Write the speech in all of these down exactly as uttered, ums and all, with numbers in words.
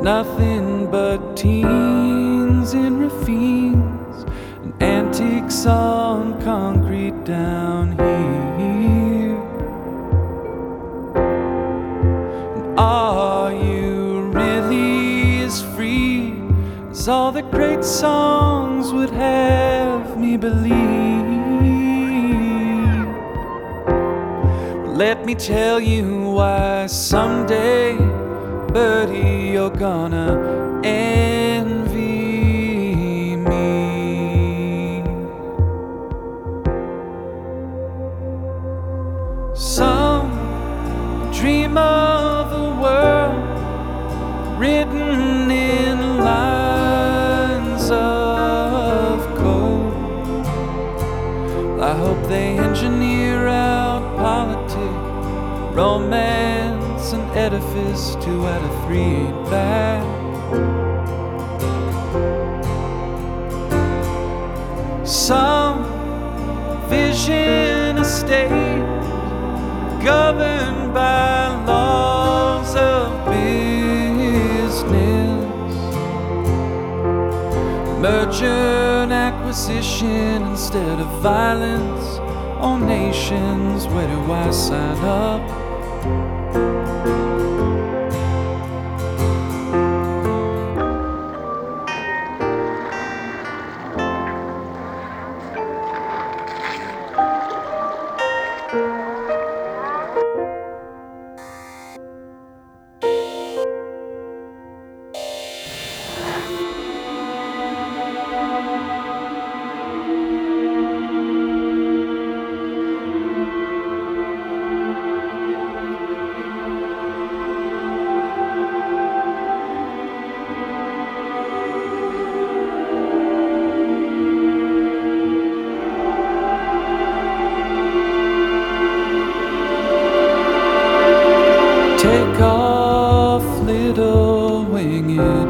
nothing but teens in ravines and antiques on concrete down here. And are you really as free as all the great songs would have me believe? Let me tell you why someday, Birdie, you're gonna envy me. Some dream of a world written in lines of code. I hope they engineer out politics, romance, and edifice. Two out of three ain't bad. Some vision a state governed by laws of business, merger and acquisition instead of violence. All nations, where do I sign up? Take off, little winged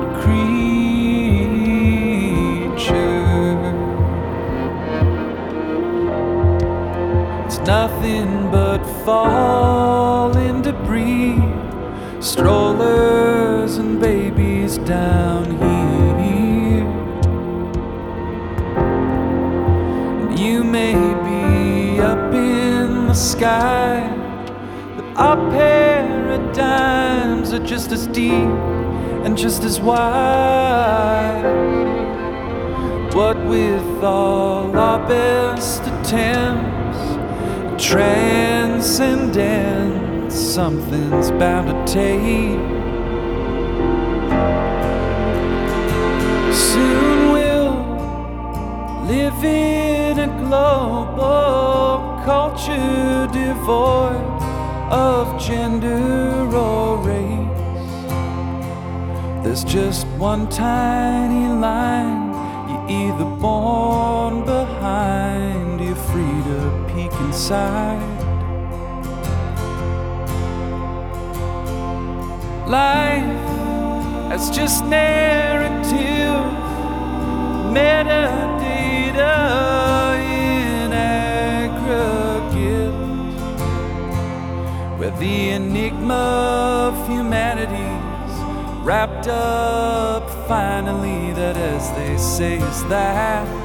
creature. It's nothing but falling debris, strollers and babies down here. And you may be up in the sky, but our paradigms are just as deep and just as wide. What with all our best attempts at transcendence, something's bound to take. Soon we'll live in a global culture devoid of gender or race. There's just one tiny line: you're either born behind, you're free to peek inside. Life as just narrative, metadata in aggregate, where the enigma of humanity's wrapped up finally. That, as they say, is that